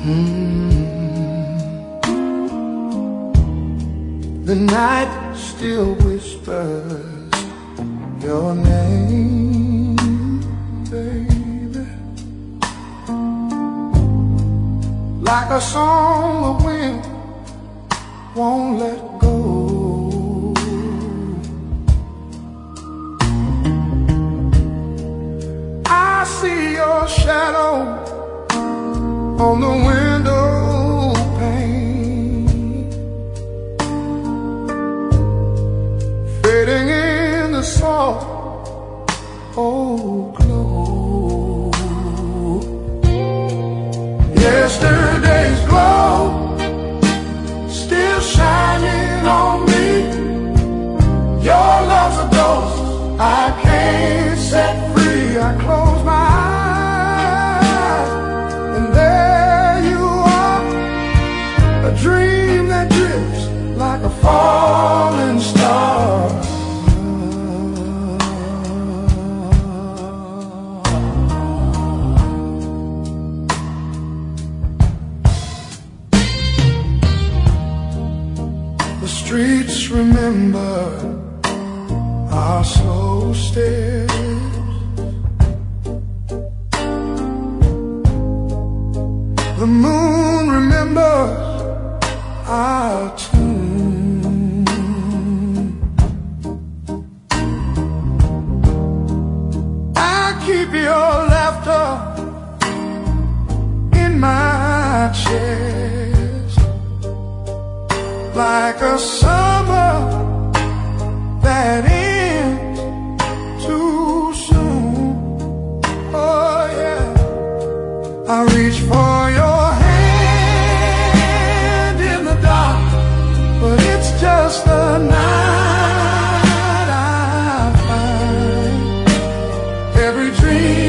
The night still whispers your name, baby, like a song the wind won't let go. I see your shadow on the window pane, fading in the soft old glow. Yesterday's glow still shining on me. Your love's a ghost I can't set free. I close my eyes and there you are, a dream that drifts like a falling star. The streets remember our slow steps, the moon remembers our tune. I keep your laughter in my chest, like a summer that ends too soon. Oh yeah, I reach for your hand in the dark, but it's just the night I find every dream